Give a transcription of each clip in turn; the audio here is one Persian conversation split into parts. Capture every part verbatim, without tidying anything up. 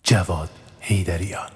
جواد حیدریان.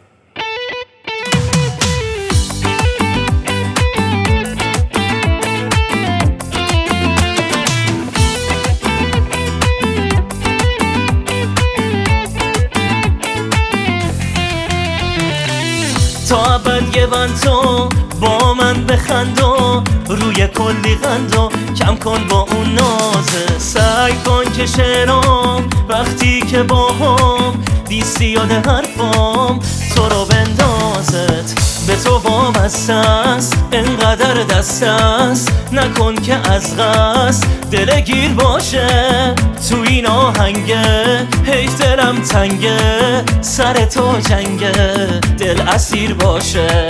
تا ابد یه بند تو با من بخندو، روی کلی غندو کم کن با اون نازه. سعی کن که شعرام وقتی که با هم دیستی یاد حرفام تو رو بندازت. به تو وابسته است انقدر دست است، نکن که از قصد دلگیر باشه. تو این آهنگه حیف دلم تنگه، سر تو جنگه دل اسیر باشه.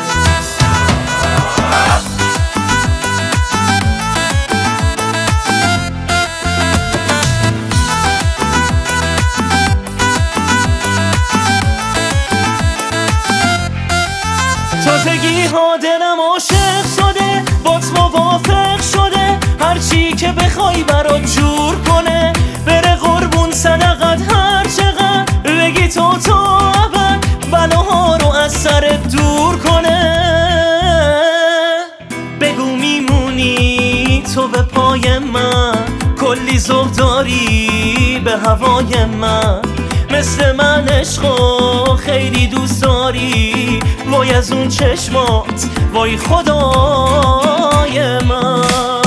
تازگی ها دلم عاشق شده، بات موافق شده، هرچی که بخوای برات جور کنه. بره قربون صدقت هر چقدر بگی تو تو ابد بلاها رو از سرت دور کنه. بگو میمونی تو به پای من، کلی ذوق داری به هوای من. مثل من عشقو خیلی دوست داری، وای از اون چشمات وای خدای من.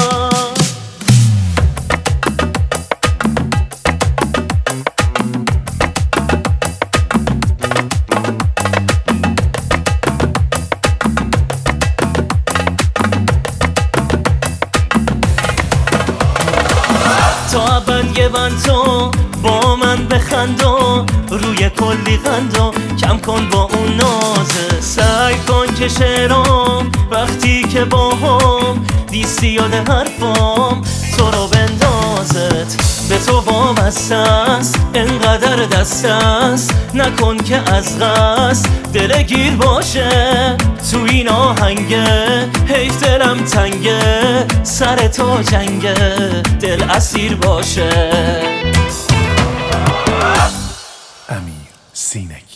تا ابد یه بند تو با من بخندو، روی کلی غندو کم کن با اون نازه. سعی کن که شعرام وقتی که با هم دیستی یاد حرفام تو رو بندازت. به تو وابسته است انقدر دست است، نکن که از قصد دلگیر باشه. تو این آهنگه حیف دلم تنگه، سر تو جنگه دل اسیر باشه. امیر سینک.